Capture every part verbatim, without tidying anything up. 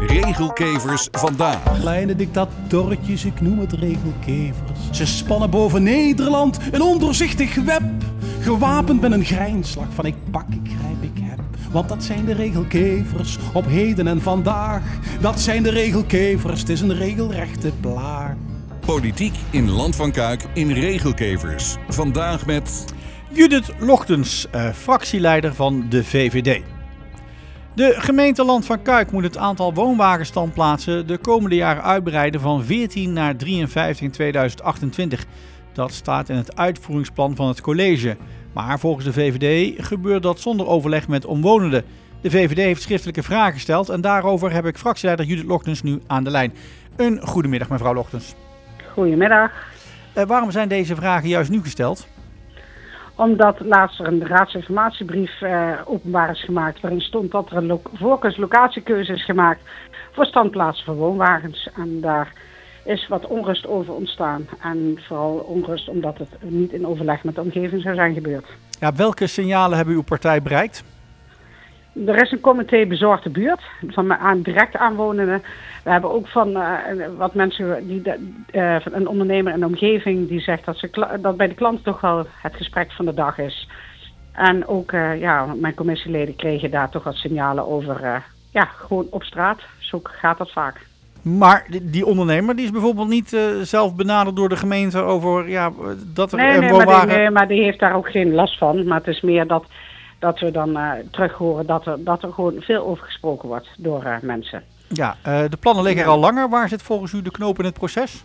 Regelkevers vandaag. Kleine dictatorretjes, ik noem het regelkevers. Ze spannen boven Nederland een ondoorzichtig web. Gewapend met een grijnslach van ik pak, ik grijp, ik heb. Want dat zijn de regelkevers op heden en vandaag. Dat zijn de regelkevers, het is een regelrechte plaag. Politiek in Land van Kuik in Regelkevers. Vandaag met Judith Lochtens, eh, fractieleider van de V V D. De gemeente Land van Kuik moet het aantal woonwagenstandplaatsen de komende jaren uitbreiden van veertien naar drieënvijftig in tweeduizend achtentwintig. Dat staat in het uitvoeringsplan van het college. Maar volgens de V V D gebeurt dat zonder overleg met omwonenden. De V V D heeft schriftelijke vragen gesteld en daarover heb ik fractieleider Judith Lochtens nu aan de lijn. Een goedemiddag mevrouw Lochtens. Goedemiddag. Uh, waarom zijn deze vragen juist nu gesteld? Omdat laatst er een raadsinformatiebrief uh, openbaar is gemaakt waarin stond dat er een lo- voorkeurslocatiekeuze is gemaakt voor standplaatsen voor woonwagens. En daar is wat onrust over ontstaan. En vooral onrust omdat het niet in overleg met de omgeving zou zijn gebeurd. Ja, welke signalen hebben uw partij bereikt? Er is een comité bezorgde buurt van aan, direct aanwonenden. We hebben ook van uh, wat mensen, die de, uh, van een ondernemer in de omgeving die zegt dat, ze, dat bij de klant toch wel het gesprek van de dag is. En ook uh, ja, mijn commissieleden kregen daar toch wat signalen over, uh, ja, gewoon op straat. Zo gaat dat vaak. Maar die ondernemer die is bijvoorbeeld niet uh, zelf benaderd door de gemeente over ja, dat er nee, een nee, woonwagen... maar die, nee, maar die heeft daar ook geen last van. Maar het is meer dat, dat we dan uh, terug horen dat er, dat er gewoon veel over gesproken wordt door uh, mensen. Ja, uh, de plannen liggen er al langer. Waar zit volgens u de knoop in het proces?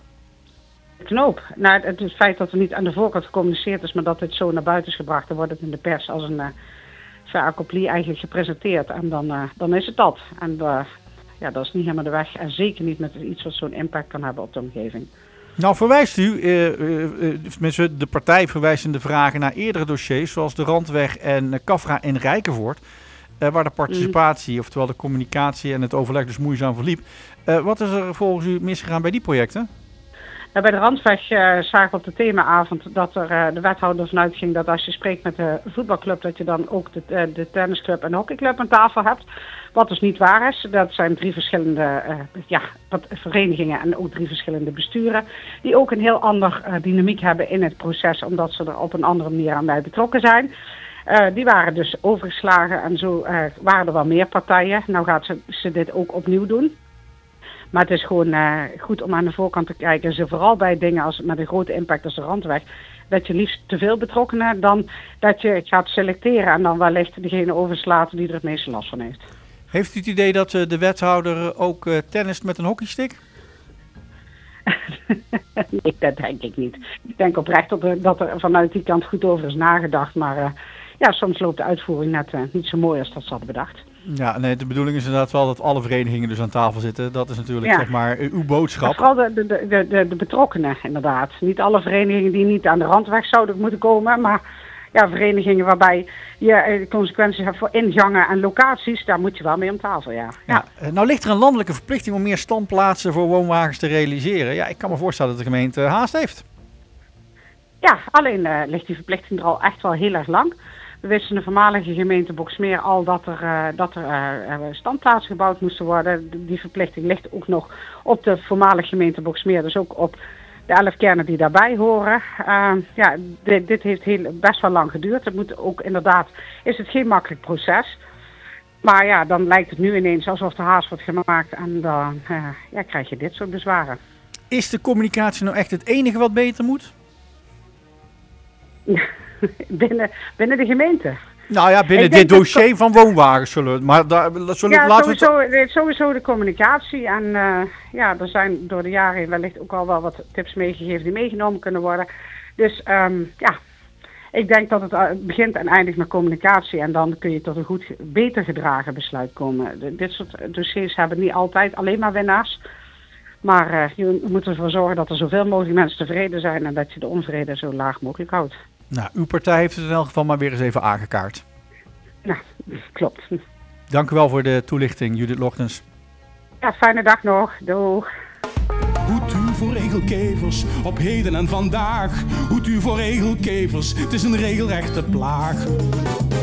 Knoop. Nou, het, het feit dat er niet aan de voorkant gecommuniceerd is, maar dat dit zo naar buiten is gebracht, dan wordt het in de pers als een uh, veracoplie eigenlijk gepresenteerd. En dan, uh, dan is het dat. En uh, ja, dat is niet helemaal de weg. En zeker niet met iets wat zo'n impact kan hebben op de omgeving. Nou verwijst u, uh, uh, uh, de partij verwijst in de vragen naar eerdere dossiers, zoals de Randweg en uh, Cafra in Rijkenvoort. Uh, waar de participatie, mm. oftewel de communicatie en het overleg dus moeizaam verliep. Uh, wat is er volgens u misgegaan bij die projecten? Ja, bij de Randweg uh, zagen we op de themaavond dat er uh, de wethouder ervan uitging dat als je spreekt met de voetbalclub, dat je dan ook de, uh, de tennisclub en de hockeyclub aan tafel hebt. Wat dus niet waar is. Dat zijn drie verschillende uh, ja, verenigingen en ook drie verschillende besturen. Die ook een heel ander uh, dynamiek hebben in het proces, omdat ze er op een andere manier aan bij betrokken zijn. Uh, die waren dus overgeslagen en zo uh, waren er wel meer partijen. Nou gaat ze, ze dit ook opnieuw doen. Maar het is gewoon uh, goed om aan de voorkant te kijken. Ze vooral bij dingen als, met een grote impact als de Randweg. Dat je liefst te veel betrokkenen dan dat je gaat selecteren en dan wellicht degene overslaat die er het meeste last van heeft. Heeft u het idee dat uh, de wethouder ook uh, tennist met een hockeystick? Nee, dat denk ik niet. Ik denk oprecht dat er, dat er vanuit die kant goed over is nagedacht. Maar uh, ja, soms loopt de uitvoering net uh, niet zo mooi als dat ze hadden bedacht. Ja, nee, de bedoeling is inderdaad wel dat alle verenigingen dus aan tafel zitten. Dat is natuurlijk ja. zeg maar uw boodschap. Maar vooral de, de, de, de, de betrokkenen inderdaad. Niet alle verenigingen die niet aan de Randweg zouden moeten komen. Maar ja, verenigingen waarbij je consequenties hebt voor ingangen en locaties. Daar moet je wel mee om tafel, ja. ja. ja. Nou ligt er een landelijke verplichting om meer standplaatsen voor woonwagens te realiseren. Ja, ik kan me voorstellen dat de gemeente haast heeft. Ja, alleen uh, ligt die verplichting er al echt wel heel erg lang. We wisten in de voormalige gemeente Boxmeer al dat er, uh, dat er uh, standplaatsen gebouwd moesten worden. Die verplichting ligt ook nog op de voormalige gemeente Boxmeer, dus ook op de elf kernen die daarbij horen. Uh, ja, dit, dit heeft heel, best wel lang geduurd. Het moet ook inderdaad, is het geen makkelijk proces. Maar ja, dan lijkt het nu ineens alsof de haast wordt gemaakt en dan uh, ja, krijg je dit soort bezwaren. Is de communicatie nou echt het enige wat beter moet? binnen, binnen de gemeente. Nou ja, binnen dit dossier dat... van woonwagens zullen we. Maar daar zullen ja, laten sowieso, we het... sowieso de communicatie. En uh, ja, er zijn door de jaren heen wellicht ook al wel wat tips meegegeven die meegenomen kunnen worden. Dus um, ja, ik denk dat het begint en eindigt met communicatie. En dan kun je tot een goed, beter gedragen besluit komen. De, dit soort dossiers hebben niet altijd alleen maar winnaars. Maar uh, je moet ervoor zorgen dat er zoveel mogelijk mensen tevreden zijn en dat je de onvrede zo laag mogelijk houdt. Nou, uw partij heeft het in elk geval maar weer eens even aangekaart. Ja, klopt. Dank u wel voor de toelichting, Judith Lochtens. Ja, fijne dag nog. Doeg. Hoed u voor regelkevers op heden en vandaag. Hoed u voor regelkevers, het is een regelrechte plaag.